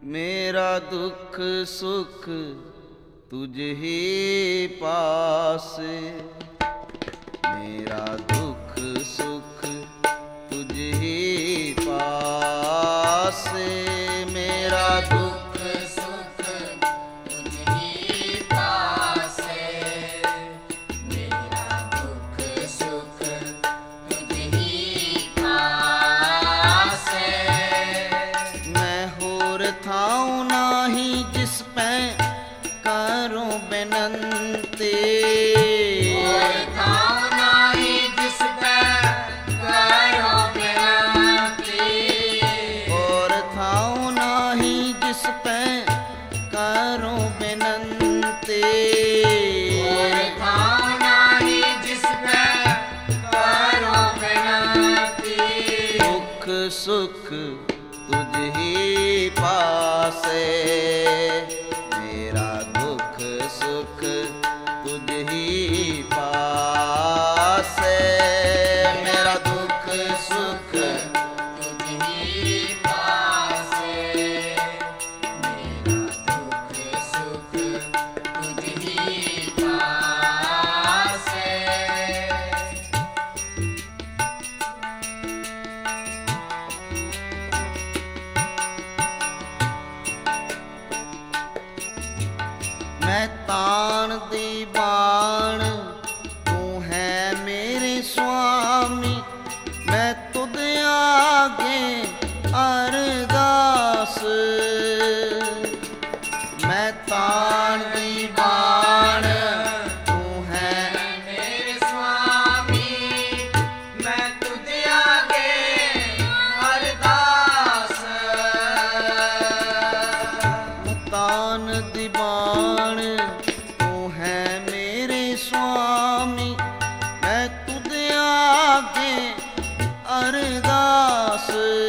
मेरा दुख सुख तुझ ही पास, मेरा दुख सुख तुझ ही पास, मेरा दुख सुख तुझ ही पास, मेरा दुख सुख तुझ ही पास। मैं होर थाऊं नाही जिस पे करूं बेनंती, और थाऊं नाही जिस पे करो बेनंती, और थाऊं नाही जिस पे करूं बेनंती, और थाऊं नाही जिस पे करो बेनंती। दुख सुख तुझ ही पासे, मेरा दुख सुख तुझ ही पासे, मेरा दुख सुख तुझ ही पास, मेरा दुख सुख तुझ ही पास। मैं तान दी बाण तू है मेरे स्वामी, मैं तुद आगे अरदास, मैं तान दी बाण तू है मेरे स्वामी, मैं तुझे आगे अरदास। तान दी बाण तू है मेरे स्वामी, मैं तुद आगे अरदास,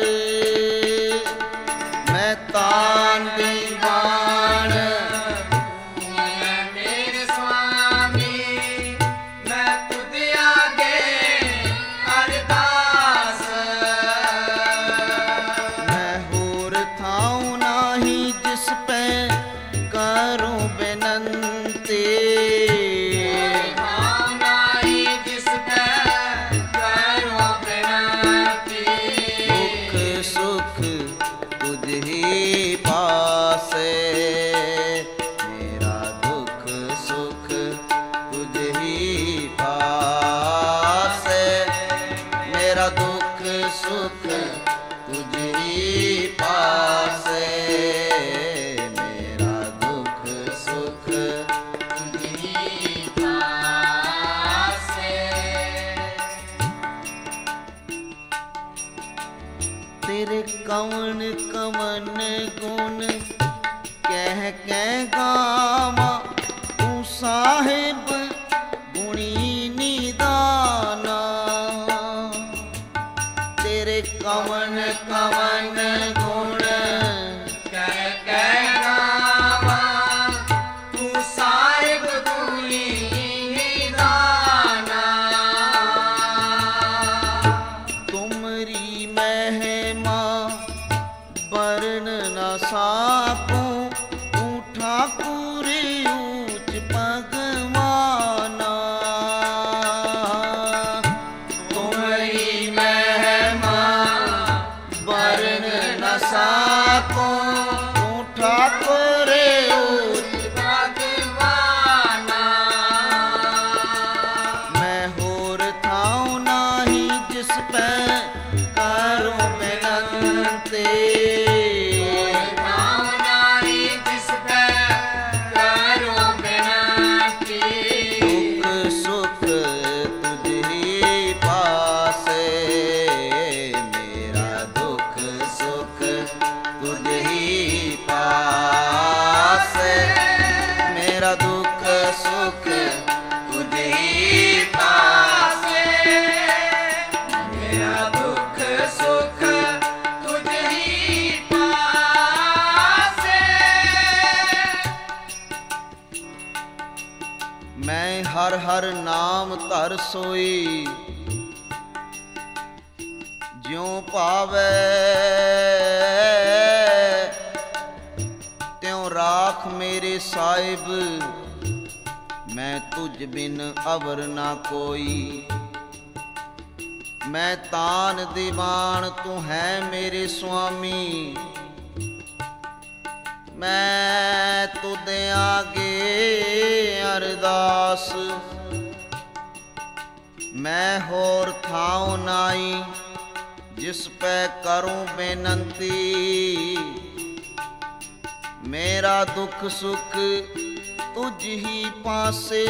मैं तान दी बाण मेरे स्वामी, मैं तुझे आगे अरदास। मैं होर थाऊं नाही जिस पे करूं बेनंती, थाऊं नाही जिस पे करो बेनंती। दुख सुख तुझ ही पासे, मेरा दुख सुख तुझ ही पासे, मेरा दुख सुख तुझ ही पासे, मेरा दुख सुख तुझ ही पास। तेरे कवन कवन गुण कह गावा, तू साहिब गुणी निदाना, तेरे कवन कवन गुण कह गावा, तू साहिब गुणी निदाना। तुमरी महिमा वर्ण न साकूं, तू ठाकुर ऊंच भगवाना, तुमरी महिमा वर्ण न साकूं, तू ठाकुर ऊंच भगवाना। मैं होर थाऊं नाही जिस पे करूं बेनंती, थाऊं नाही जिस पे करो बेनंती। दुख सुख तुझ ही पासे, मेरा दुख सुख तुझ ही पासे, मेरा दुख सुख तुझ ही पासे, मेरा दुख सुख तुझ ही पास। मैं हर हर नाम धर सोई, ज्यों पावे ਆਖ ਮੇਰੇ ਸਾਹਿਬ, ਮੈਂ ਤੁਝ ਬਿਨ ਅਵਰ ਨਾ ਕੋਈ। ਮੈਂ ਤਾਨ ਦੀਵਾਨ ਤੂੰ ਹੈ ਮੇਰੇ ਸੁਆਮੀ। ਮੈਂ ਤੁਧ ਆਗੇ ਅਰਦਾਸ, ਮੈਂ ਹੋਰ ਥਾਉ ਨਾਈ ਜਿਸ ਪੈ ਕਰੂੰ ਬੇਨੰਤੀ। ਮੇਰਾ ਦੁੱਖ ਸੁਖ ਤੁਝ ਹੀ ਪਾਸੇ,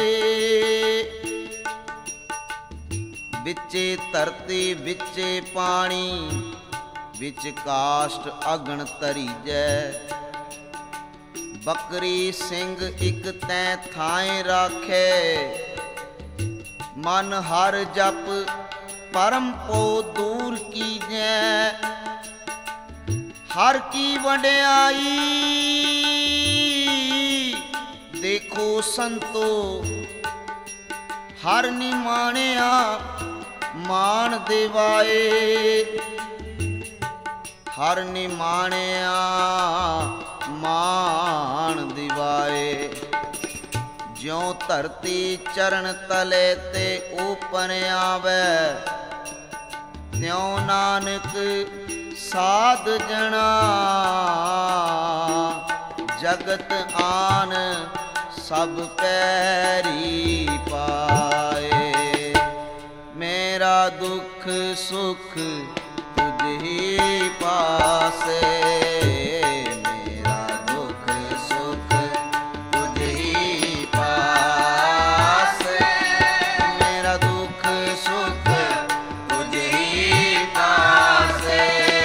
ਵਿੱਚੇ ਧਰਤੀ ਵਿੱਚੇ ਪਾਣੀ, ਵਿੱਚ ਕਾਸ਼ਟ ਅਗਣ ਧਰੀਜੈ। ਬੱਕਰੀ ਸਿੰਘ ਇਕ ਤੈਂ ਥਾਏ ਰਾਖੇ, ਮਨ ਹਰ ਜਪ ਪਰਮ ਪੋ ਦੂਰ ਕੀਜੈ। ਹਰ ਕੀ ਵਡਿਆਈ ਦੇਖੋ ਸੰਤੋ, ਹਰ ਨਿਮਾਣਿਆ ਮਾਣ ਦਿਵਾਏ। ਹਰ ਨਿਮਾਣਿਆ ਮਾਣ ਦਿਵਾਏ। ਜਿਉ ਧਰਤੀ ਚਰਨ ਤਲੇ ਤੇ ਉਪਰ ਆਵੈ, ਤਿਉ ਨਾਨਕ ਸਾਧ ਜਣਾ ਜਗਤ ਆਨ ਸਭ ਪੈਰੀ ਪਾਏ। ਮੇਰਾ ਦੁੱਖ ਸੁਖ ਤੁਝ ਹੀ ਪਾਸੇ, ਮੇਰਾ ਦੁੱਖ ਸੁਖ ਤੁਝ ਹੀ ਪਾਸੇ। ਮੇਰਾ ਦੁੱਖ ਸੁਖ ਤੁਝ ਹੀ ਪਾਸੇ,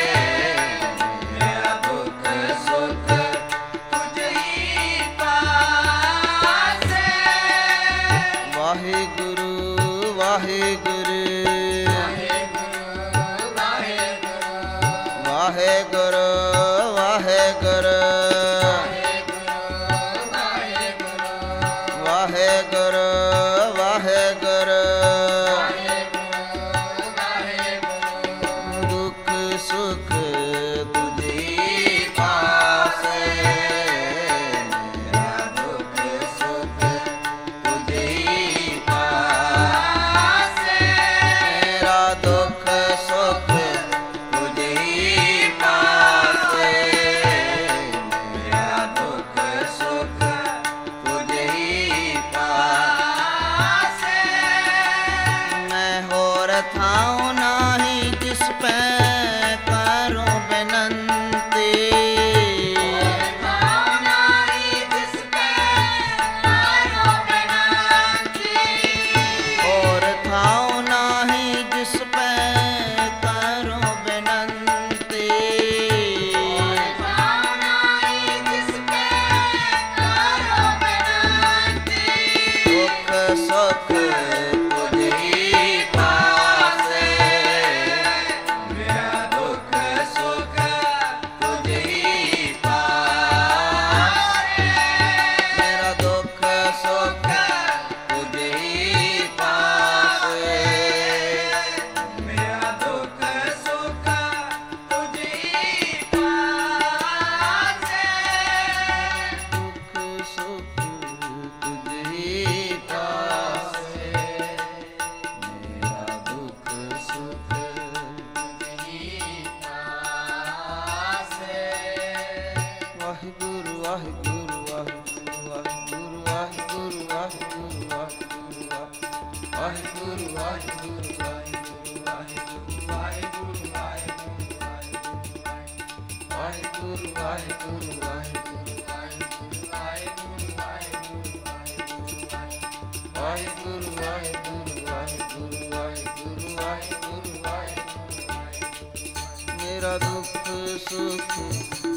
ਮੇਰਾ ਦੁੱਖ ਸੁਖ ਤੁਝ ਹੀ ਪਾਸੇ। ਵਾਹਿਗੁਰੂ ਵਾਹਿਗੁਰੂ ਵਾਹਿਗੁਰੂ ਵਾਹਿਗੁਰੂ ਵਾਹਿਗੁਰੂ ਵਾਹਿਗੁਰੂ। ਦੁੱਖ ਸੁਖ ਤੁਝ ਹੀ ਪਾਸੇ, ਮੇਰਾ ਦੁੱਖ ਸੁਖ ਤੁਝ ਹੀ ਪਾਸੇ। ਮੇਰਾ ਦੁੱਖ ਸੁਖ ਤੁਝ ਹੀ ਪਾਸੇ, ਮੇਰਾ ਦੁੱਖ ਸੁਖ ਤੁਝ ਹੀ ਪਾਸੇ। ਮੈਂ ਹੋਰ ਥਾਉ ਨਾਹੀ ਜਿਸ ਪੈ ਕਰੂੰ ਬੇਨੰਤੀ। ਹੋਰ ਥਾਉ ਨਾਹੀ ਜਿਸ ਪੈ ਕਰੂੰ ਬੇਨੰਤੀ। ਦੁੱਖ ਸੁਖ ਤੁਝ ਹੀ ਪਾਸੇ, ਮੇਰਾ ਦੁੱਖ ਸੁਖ ਤੁਝ ਹੀ ਪਾਸੇ। ਮੇਰਾ ਦੁੱਖ ਸੁਖ ਤੁਝ ਹੀ ਪਾਸੇ। ਮੇਰਾ ਦੁੱਖ ਸੁਖ ਤੁਝ ਹੀ ਪਾਸੇ। ਦੁੱਖ ਸੁਖ ਤੁਝ ਹੀ ਪਾਸੇ, ਮੇਰਾ ਦੁੱਖ ਸੁਖ ਤੁਝ ਹੀ ਪਾਸੇ। ਵਾਹਿਗੁਰੂ ਵਾਹਿਗੁਰੂ ਵਾਹਿਗੁਰੂ ਵਾਹਿਗੁਰੂ ਵਾਹਿਗੁਰੂ ਵਾਹਿਗੁਰੂ ਵਾਹਿਗੁਰੂ ਵਾਹਿਗੁਰੂ ਵਾਹਿਗੁਰੂ ਵਾਹਿਗੁਰੂ ਵਾਹਿਗੁਰੂ ਵਾਹਿਗੁਰੂ ਵਾਹਿਗੁਰੂ ਵਾਹਿਗੁਰੂ ਵਾਹਿਗੁਰੂ ਵਾਹਿਗੁਰੂ। ਮੇਰਾ ਦੁੱਖ ਸੁਖ